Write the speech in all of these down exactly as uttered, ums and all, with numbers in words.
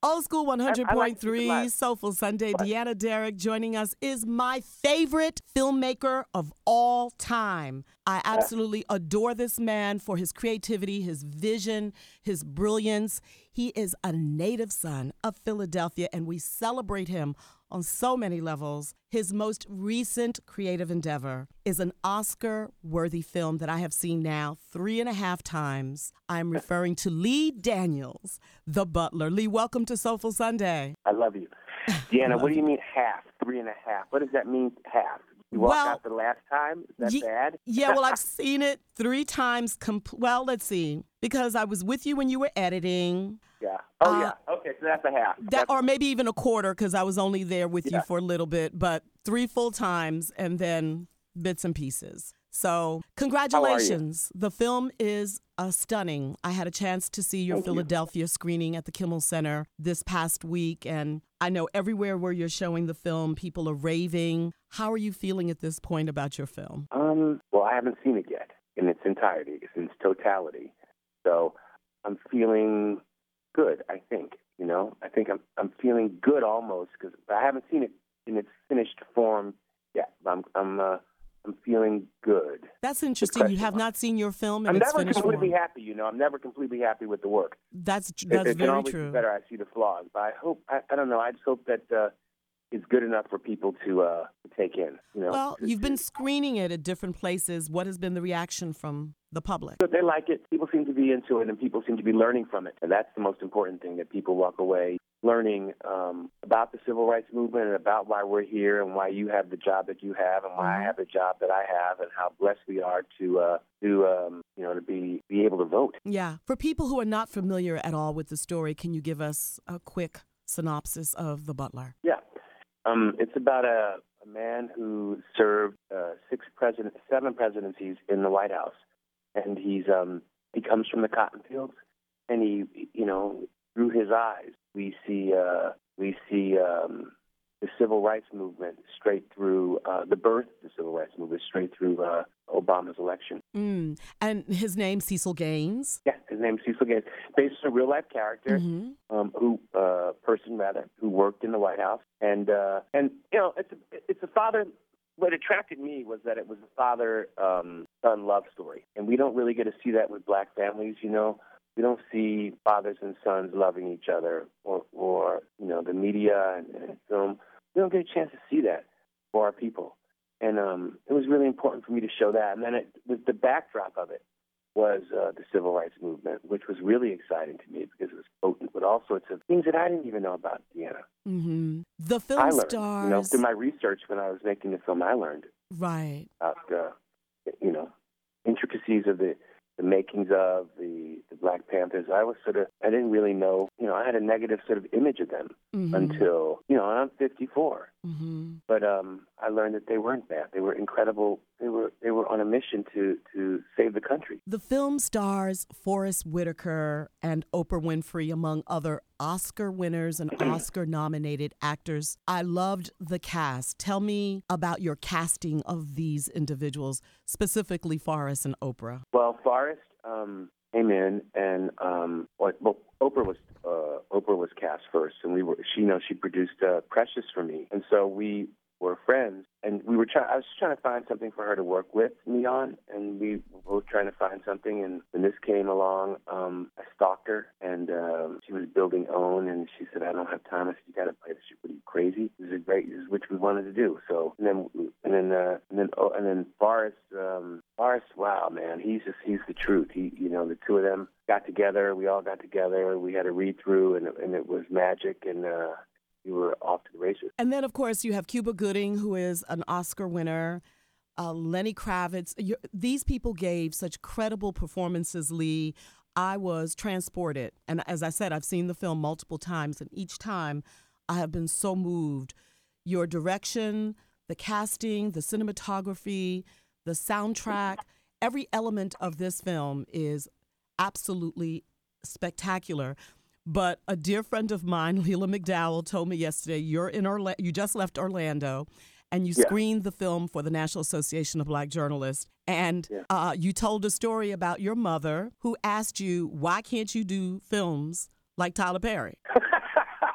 Old School one hundred point three, like Soulful Sunday. What? Deanna Derrick joining us is my favorite filmmaker of all time. I absolutely adore this man for his creativity, his vision, his brilliance. He is a native son of Philadelphia, and we celebrate him on so many levels. His most recent creative endeavor is an Oscar-worthy film that I have seen now three and a half times. I'm referring to Lee Daniels, The Butler. Lee, welcome to Soulful Sunday. I love you. Deanna, what do you mean half? Three and a half? What does that mean, half? You walked Well, out the last time? Is that Ye- bad? Yeah, well, I've seen it three times. Comp- well, let's see. Because I was with you when you were editing. Yeah. Oh, Uh, yeah. Okay, so that's a half. That, That's- or maybe even a quarter, because I was only there with you Yeah. for a little bit, but three full times and then bits and pieces. So congratulations. The film is uh, stunning. I had a chance to see your Thank you. Philadelphia screening at the Kimmel Center this past week, and I know everywhere where you're showing the film, people are raving. How are you feeling at this point about your film? Um, well, I haven't seen it yet in its entirety, in its totality. So I'm feeling good, I think. You know, I think I'm I'm feeling good almost, because I haven't seen it in its finished form yet. I'm I'm uh, I'm feeling good. That's interesting. You question have mark. not seen your film in I'm its never finished completely form. happy, you know. I'm never completely happy with the work. That's It, that's it can very always true. be better. I see the flaws, but I hope I, I don't know. I just hope that uh, it's good enough for people to uh, to take in. You know, Well, to- you've been to- screening it at different places. What has been the reaction from the public? But they like it. People seem to be into it, and people seem to be learning from it. And that's the most important thing, that people walk away learning um, about the civil rights movement and about why we're here and why you have the job that you have and why Mhm. I have the job that I have and how blessed we are to uh, to um, you know to be be able to vote. Yeah. For people who are not familiar at all with the story, can you give us a quick synopsis of The Butler? Yeah, um, it's about a, a man who served uh, six president, seven presidencies in the White House, and he's um, he comes from the cotton fields, and he you know through his eyes we see uh, we see um, the civil rights movement straight through uh, the birth of the civil rights movement straight through uh, Obama's election. Mm. And his name, Cecil Gaines. Yeah, his name's Cecil Gaines, based on a real life character. Mhm. Um, who uh, person rather who worked in the White House, and uh, and you know it's a, it's a father. What attracted me was that it was a father um, son love story, and we don't really get to see that with black families. You know, we don't see fathers and sons loving each other, or or you know the media and, and film. We don't get a chance to see that for our people, and um, it was really important for me to show that. And then it, with the backdrop of it was uh, the civil rights movement, which was really exciting to me because it was potent with all sorts of things that I didn't even know about, Deanna. Mm-hmm. The film I learned, stars. you know, through my research when I was making the film, I learned Right. about, uh, you know, intricacies of the, the makings of the, the Black Panthers. I was sort of, I didn't really know, you know, I had a negative sort of image of them Mhm. until, you know, I'm fifty-four. Mhm. But um, I learned that they weren't bad. They were incredible. They were they were on a mission to, to save the country. The film stars Forrest Whitaker and Oprah Winfrey, among other Oscar winners and Oscar-nominated actors. I loved the cast. Tell me about your casting of these individuals, specifically Forrest and Oprah. Well, Forrest um, came in, and um, well, well, Oprah was uh, Oprah was cast first, and we were she you know she produced uh, Precious for me, and so we were friends, and we were trying. I was trying to find something for her to work with me on, and we were both trying to find something. And when this came along, um, I stalked her, and um, she was building OWN, and she said, "I don't have time." I said, "You got to play this. What are you, crazy? This is great. This is what we wanted to do." So, and then, and then, uh, and then, oh, and then Forrest, um, Forrest, wow, man, he's just he's the truth. He, you know, the two of them got together. We all got together. We had a read through, and and it was magic, and. Uh, We were off to the races. And then, of course, you have Cuba Gooding, who is an Oscar winner, uh, Lenny Kravitz. You're, these people gave such credible performances, Lee. I was transported. And as I said, I've seen the film multiple times, and each time I have been so moved. Your direction, the casting, the cinematography, the soundtrack, every element of this film is absolutely spectacular. But a dear friend of mine, Leila McDowell, told me yesterday, you're in Orla- you just left Orlando, and you Yeah. screened the film for the National Association of Black Journalists. And Yeah. uh, you told a story about your mother who asked you, why can't you do films like Tyler Perry?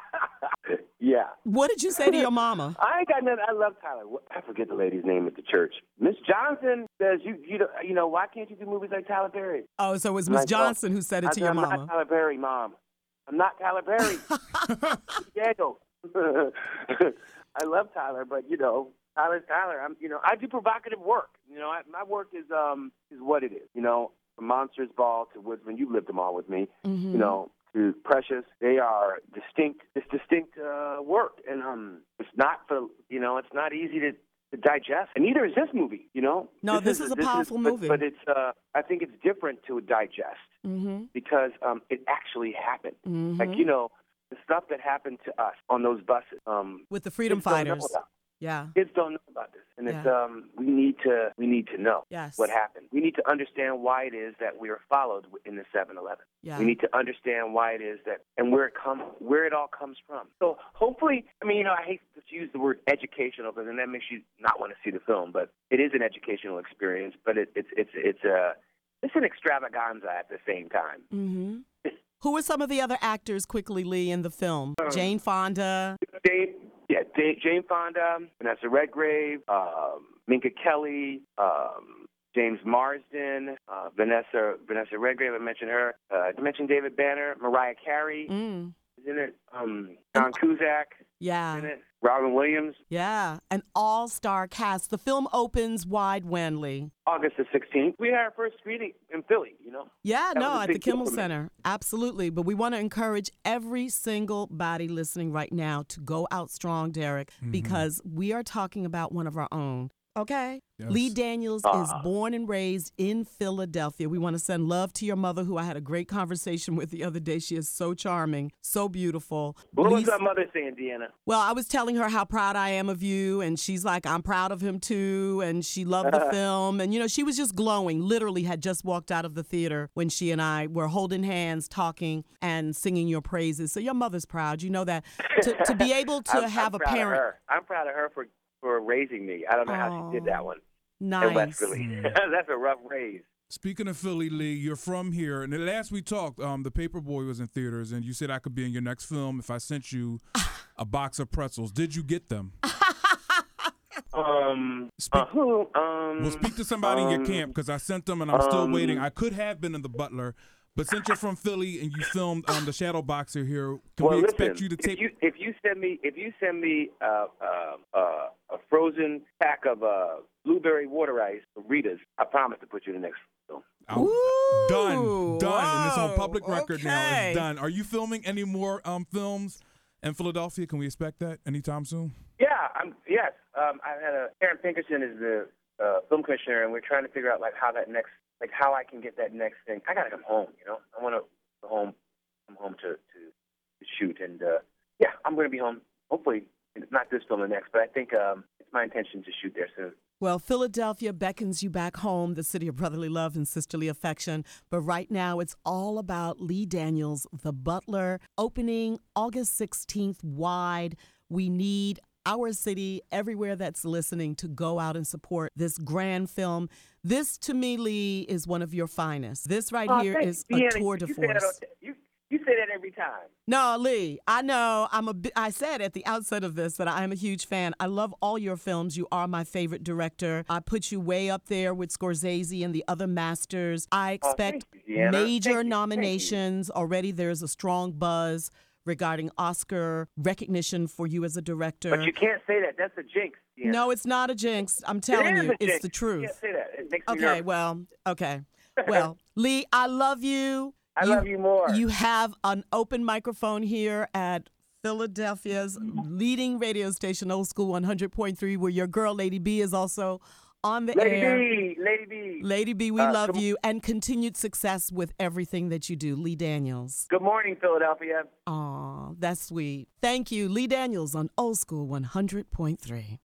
What did you say to your mama? I ain't got nothing. I love Tyler. I forget the lady's name at the church. Miss Johnson says, you you know, you know, why can't you do movies like Tyler Perry? Oh, so it was I'm Miss like, Johnson oh, who said it I to said, your I'm mama. not Tyler Perry, Mom. I'm not Tyler Perry. Diego. I love Tyler, but, you know, Tyler's Tyler. I'm, you know, I do provocative work. You know, I, my work is um is what it is. You know, from Monsters Ball to Woodsman, you've lived them all with me. Mm-hmm. You know, to Precious, they are distinct. It's distinct uh, work, and um, it's not for you know, it's not easy to, to digest, and neither is this movie. You know, No, this, this is a this powerful is, movie. but, but it's uh, I think it's different to digest Mm-hmm. because um, it actually happened. Mm-hmm. Like you know, the stuff that happened to us on those buses. Um, With the freedom kids don't know fighters. about. Yeah. Kids don't know about this, and it's Yeah. um we need to we need to know Yes. what happened. We need to understand why it is that we are followed in the seven eleven. Yeah. We need to understand why it is that and where it come where it all comes from. So hopefully, I mean, you know, I hate to use the word educational because then that makes you not want to see the film, but it is an educational experience. But it, it's it's it's a it's an extravaganza at the same time. Mm-hmm. Who were some of the other actors, quickly, Lee, in the film? Um, Jane Fonda. Jane, yeah, Jane, Jane Fonda, Vanessa Redgrave, um, Minka Kelly, um, James Marsden, uh, Vanessa Vanessa Redgrave. I mentioned her. Uh, I mentioned David Banner, Mariah Carey. Mm. Is in it? Um, John Cusack. Yeah. In it? Robin Williams. Yeah. An all-star cast. The film opens wide when, Lee? August the sixteenth. We had our first screening in Philly, you know? Yeah, That no, was a at the big deal Kimmel for me. Center. Absolutely. But we want to encourage every single body listening right now to go out strong, Derek, Mm-hmm. because we are talking about one of our own. Okay? Yes. Lee Daniels Ah. is born and raised in Philadelphia. We want to send love to your mother, who I had a great conversation with the other day. She is so charming, so beautiful. What was Lee's- our mother saying, Deanna? Well, I was telling her how proud I am of you, and she's like, I'm proud of him too, and she loved the film. And, you know, she was just glowing, literally had just walked out of the theater when she and I were holding hands, talking, and singing your praises. So your mother's proud. You know that. To, to be able to I'm, have I'm a proud parent. Of her. I'm proud of her for, for raising me. I don't know how she did that one. In West Nice. Philly. That's a rough raise. Speaking of Philly, Lee, you're from here. And the last we talked, um, The Paperboy was in theaters, and you said I could be in your next film if I sent you a box of pretzels. Did you get them? Um, Speak- uh, who? Um, Well, speak to somebody in your um, camp because I sent them and I'm still um, waiting. I could have been in The Butler, but since you're from Philly and you filmed um, The Shadow Boxer here, can well, we expect listen, you to if take? you if you send me if you send me uh, uh, uh, a frozen pack of uh, blueberry water ice, Ritas, I promise to put you in the next film. I'll- Ooh, done, done, and it's on whoa, public record now. okay. It's done. Are you filming any more um, films in Philadelphia? Can we expect that anytime soon? Yeah, I'm. Yes, um, I had a Karen Pinkerton is the uh, film commissioner, and we're trying to figure out like how that next, like how I can get that next thing. I gotta come home, you know. I want to go home, come home to to, to shoot, and uh, yeah, I'm gonna be home. Hopefully, not this film, the next, but I think um, it's my intention to shoot there soon. Well, Philadelphia beckons you back home, the city of brotherly love and sisterly affection. But right now, it's all about Lee Daniels, The Butler, opening August sixteenth wide. We need our city, everywhere that's listening, to go out and support this grand film. This, to me, Lee, is one of your finest. This right Oh, here thank is you, a Deanna. tour de You say that force. all- You you say that every time. No, Lee, I know. I'm a. bi- I said at the outset of this that I am a huge fan. I love all your films. You are my favorite director. I put you way up there with Scorsese and the other masters. I Oh, expect thank you, Deanna. major Thank you, thank you. nominations. Already there's a strong buzz regarding Oscar recognition for you as a director. But you can't say that. That's a jinx. Deanna. No, it's not a jinx. I'm It telling is you, a it's jinx. the You truth. can't say that. It makes me Okay, nervous. well, okay. Well, Lee, I love you. I love you more. You have an open microphone here at Philadelphia's leading radio station, Old School one hundred point three, where your girl, Lady B, is also on the Lady air. B, Lady B. Lady B, we Uh, love come- you, and continued success with everything that you do. Lee Daniels. Good morning, Philadelphia. Aw, that's sweet. Thank you, Lee Daniels on Old School one hundred point three.